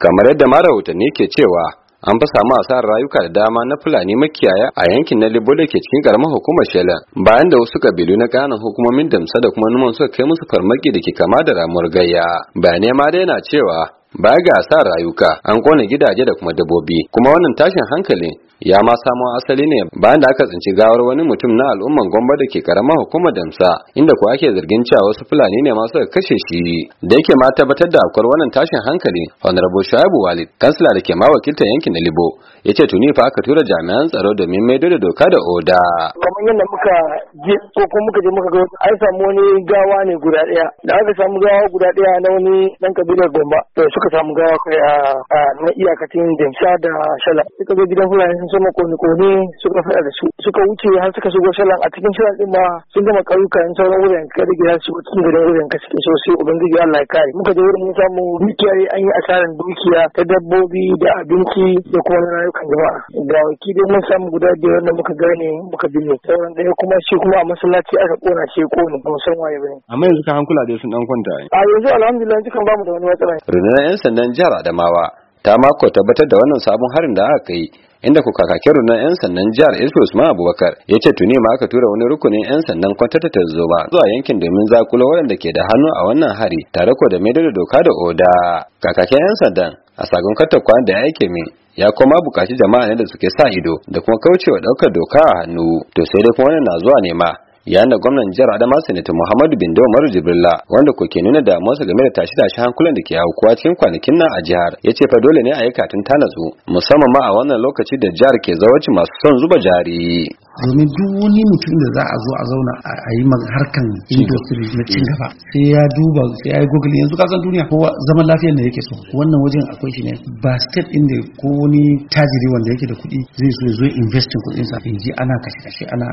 kamar yadda ma rahotanni ke cewa an fa samu asarar rayuka da dama na Fulani makiyaya a yankin na Libo da ke cikin karamar hukumar Shela bayan da wasu kabilu na ƙananan hukumomin Damsa da kuma Numan suka kai musu farmaki da ke kama da ramuwar gayya. Bayanai ma dai na cewa baya ga asarar rayuka an kone gidaje da kuma dabbobi, kuma wannan tashin hankali ya ma samo asali ne bayan da aka tsinci gawar wani mutum na al'umman Gombe da ke karamar hukumar Damsa, inda kuwa ake zargin cewa wasu Fulani ne ma suka kashe shi. Da yake ma tabbatar da akwai wannan tashin hankali, Honorable Shuaibu Walid, kansila da ke ma wakiltar yankin na Libo, ya ce tuni fa aka tura jami'an tsaro domin maido da doka da oda. Kamar yadda muka je ko kuma muka je muka ga an samu wani gawa ne guda ɗaya, da aka samu gawa guda ɗaya na wani ɗan kabilar Gombe, to suka samu gawa kai a na iyakacin Damsa da Shala. Suka zo gidan Fulani sun sama kone-kone suka faɗa da su, suka wuce har suka shigo Shalan. A cikin Shalan ɗin ma sun gama ƙauyuka in sauran wurin ka da gida su cikin garin wurin ka suke so sai ubangiji Allah ya kare. Muka je wurin mun samu dukiya an yi asaran dukiya ta dabbobi da abinci da kuma na rayukan jama'a. Ga waki dai mun samu guda biyar da muka gane muka binne, sauran ɗaya kuma shi kuma a masallaci aka kona shi ko ne kuma san waye bane. Amma yanzu kan hankula dai sun dan kwanta. A yanzu alhamdulillah dukan bamu da wani matsala. Rundunar 'yan sandan jihar Adamawa ta mako tabbatar da wannan sabon harin da aka kai, inda ku kakakin rundunar 'yan sandan jihar Usman Abubakar ya ce tuni ma aka tura wani rukunin 'yan sandan kwantata ta zoma zuwa yankin domin zakulo waɗanda ke da hannu a wannan hari tare ko da maido da doka da oda. Kakakin 'yan sandan a sakon katakwan da ya aike min ya kuma bukaci jama'a ne da suke sa ido da kuma kaucewa ɗaukar doka a hannu. To sai dai kuma wannan na zuwa ne ma yayin da gwamnan jihar Adamawa Sanata Muhammadu Bindo Umaru Jibrilla, wanda ko ke nuna damuwarsa game da tashi hankulan da ke aukuwa cikin kwanakin nan a jihar, ya ce fa dole ne a yi katin ta natsu musamman ma a wannan lokaci da jihar ke zawarci masu son zuba jari. Domin duk wani mutum da za a zo a zauna a yi harkan industry na cin gaba sai ya duba, sai ya yi google. Yanzu kasan duniya kowa zaman lafiyar da yake so, wannan wajen akwai shi ne ba state inda ko wani tajiri wanda yake da kuɗi zai so ya zo investin kuɗinsa in ji ana kashe ana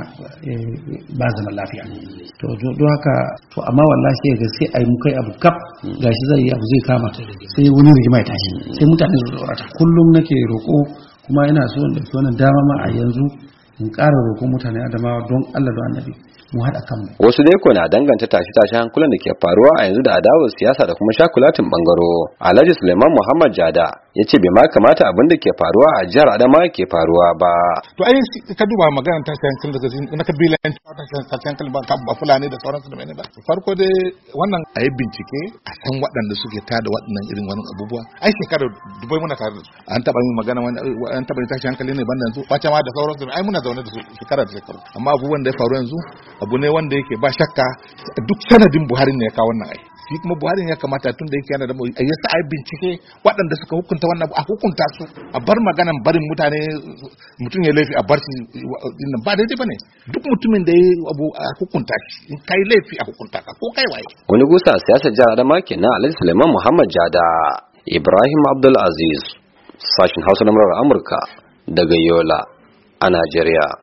ba zaman lafiya. To don haka to amma wallahi sai a yi mukai abu kaf gashi zai yi abu zai kama sai wani rigima ya tashi sai mutane su tsorata. Kullum nake roƙo kuma ina so in ɗauki wannan dama ma a yanzu in ƙara roƙon mutane Adamawa don Allah da Annabi mu haɗa kanmu. Wasu dai ko na danganta tashi hankulan da ke faruwa a yanzu da adawar siyasa da kuma shakulatin bangaro. Alhaji Suleiman Muhammad Jada ya ce bai ma kamata abin da ke faruwa a jihar Adamawa ke faruwa ba. To ai ka duba maganar tashi hankali daga na kabilan tashi hankali ba Fulani da sauransu da mai ba. Farko dai wannan a yi bincike a san waɗanda suke tada waɗannan irin wani abubuwa. Ai shekara dubai muna tare da su. An taɓa yin magana an taɓa yin tashi hankali ne banda yanzu. Wace ma da sauransu ai muna zaune da su shekara da shekaru. Amma abubuwan da ya faru yanzu abu ne wanda yake ba shakka duk sanadin Buhari ne ya kawo wannan ai. Shi kuma Buhari ya kamata tun da yake yana da ya sa ai bincike waɗanda suka hukunta wannan a hukunta su, a bar maganan barin mutane mutum ya laifi a bar shi ba daidai bane. Duk mutumin da ya abu a hukunta shi, in kai laifi a hukunta ka ko kai waye. Wani gusa siyasar jihar Adamawa kenan Alhaji Suleiman Muhammad Jada. Ibrahim Abdul Aziz, sashin Hausa na Amurka daga Yola a Najeriya.